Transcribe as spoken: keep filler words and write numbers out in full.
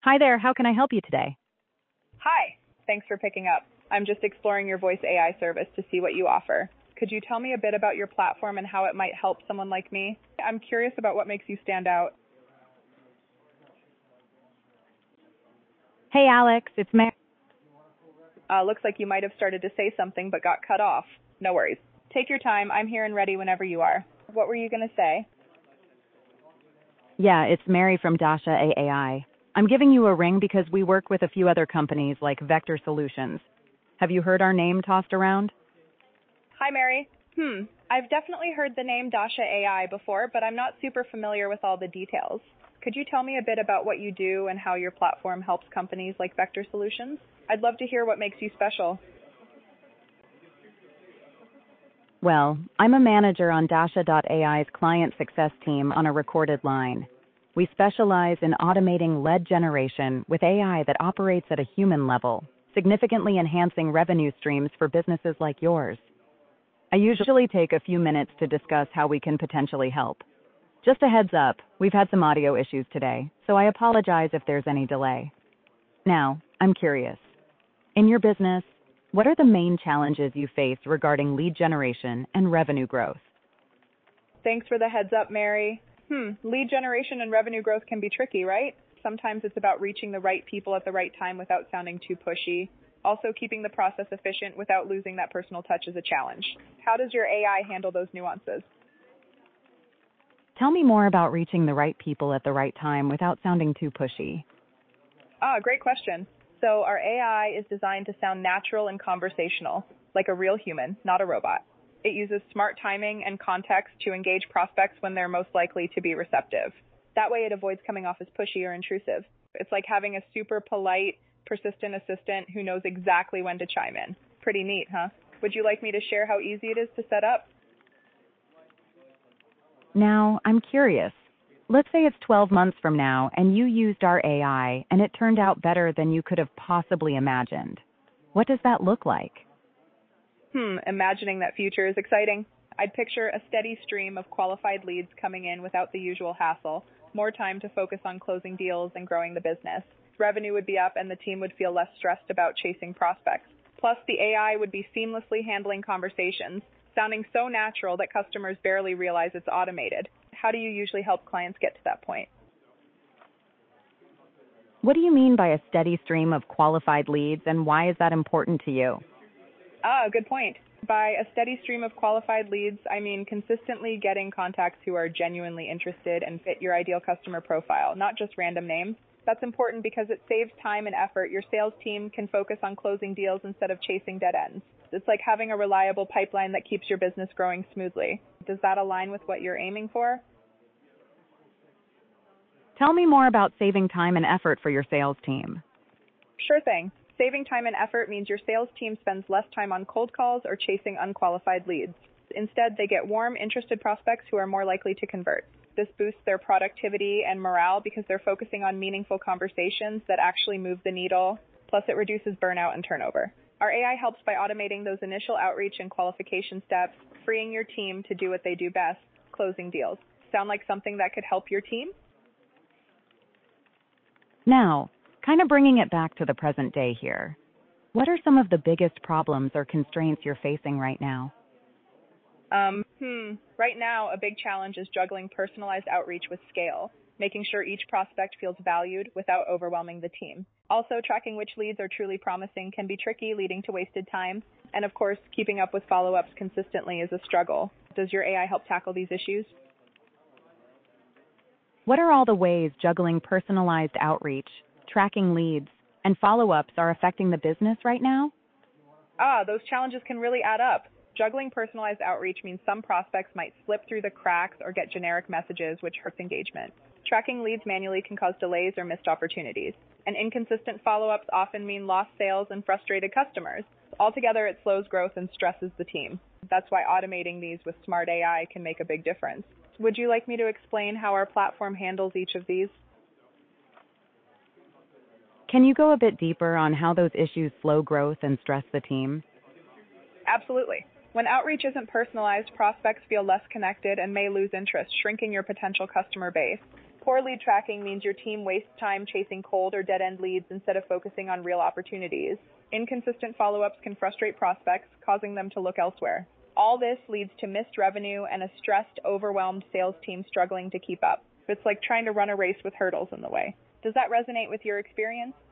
Hi there, how can I help you today? Hi. Thanks for picking up. I'm just exploring your voice A I service to see what you offer. Could you tell me a bit about your platform and how it might help someone like me? I'm curious about what makes you stand out. Hey Alex, it's Mary. Uh, looks like you might have started to say something but got cut off. No worries. Take your time. I'm here and ready whenever you are. What were you going to say? Yeah, it's Mary from Dasha A A I. I'm giving you a ring because we work with a few other companies like Vector Solutions. Have you heard our name tossed around? Hi, Mary. Hmm. I've definitely heard the name Dasha A I before, but I'm not super familiar with all the details. Could you tell me a bit about what you do and how your platform helps companies like Vector Solutions? I'd love to hear what makes you special. Well, I'm a manager on Dasha A I's client success team on a recorded line. We specialize in automating lead generation with A I that operates at a human level, significantly enhancing revenue streams for businesses like yours. I usually take a few minutes to discuss how we can potentially help. Just a heads up, we've had some audio issues today, so I apologize if there's any delay. Now, I'm curious. In your business, what are the main challenges you face regarding lead generation and revenue growth? Thanks for the heads up, Mary. Hmm, lead generation and revenue growth can be tricky, right? Sometimes it's about reaching the right people at the right time without sounding too pushy. Also, keeping the process efficient without losing that personal touch is a challenge. How does your A I handle those nuances? Tell me more about reaching the right people at the right time without sounding too pushy. Ah, great question. So our A I is designed to sound natural and conversational, like a real human, not a robot. It uses smart timing and context to engage prospects when they're most likely to be receptive. That way it avoids coming off as pushy or intrusive. It's like having a super polite, persistent assistant who knows exactly when to chime in. Pretty neat, huh? Would you like me to share how easy it is to set up? Now, I'm curious. Let's say it's twelve months from now and you used our A I and it turned out better than you could have possibly imagined. What does that look like? Hmm, imagining that future is exciting. I'd picture a steady stream of qualified leads coming in without the usual hassle, more time to focus on closing deals and growing the business. Revenue would be up and the team would feel less stressed about chasing prospects. Plus, the A I would be seamlessly handling conversations, sounding so natural that customers barely realize it's automated. How do you usually help clients get to that point? What do you mean by a steady stream of qualified leads and why is that important to you? Ah, good point. By a steady stream of qualified leads, I mean consistently getting contacts who are genuinely interested and fit your ideal customer profile, not just random names. That's important because it saves time and effort. Your sales team can focus on closing deals instead of chasing dead ends. It's like having a reliable pipeline that keeps your business growing smoothly. Does that align with what you're aiming for? Tell me more about saving time and effort for your sales team. Sure thing. Saving time and effort means your sales team spends less time on cold calls or chasing unqualified leads. Instead, they get warm, interested prospects who are more likely to convert. This boosts their productivity and morale because they're focusing on meaningful conversations that actually move the needle. Plus, it reduces burnout and turnover. Our A I helps by automating those initial outreach and qualification steps, freeing your team to do what they do best, closing deals. Sound like something that could help your team? Now, kind of bringing it back to the present day here. What are some of the biggest problems or constraints you're facing right now? Um, hmm. Right now, a big challenge is juggling personalized outreach with scale, making sure each prospect feels valued without overwhelming the team. Also, tracking which leads are truly promising can be tricky, leading to wasted time. And of course, keeping up with follow-ups consistently is a struggle. Does your A I help tackle these issues? What are all the ways juggling personalized outreach, tracking leads, and follow-ups are affecting the business right now? Ah, those challenges can really add up. Juggling personalized outreach means some prospects might slip through the cracks or get generic messages, which hurts engagement. Tracking leads manually can cause delays or missed opportunities. And inconsistent follow-ups often mean lost sales and frustrated customers. Altogether, it slows growth and stresses the team. That's why automating these with smart A I can make a big difference. Would you like me to explain how our platform handles each of these? Can you go a bit deeper on how those issues slow growth and stress the team? Absolutely. When outreach isn't personalized, prospects feel less connected and may lose interest, shrinking your potential customer base. Poor lead tracking means your team wastes time chasing cold or dead-end leads instead of focusing on real opportunities. Inconsistent follow-ups can frustrate prospects, causing them to look elsewhere. All this leads to missed revenue and a stressed, overwhelmed sales team struggling to keep up. It's like trying to run a race with hurdles in the way. Does that resonate with your experience?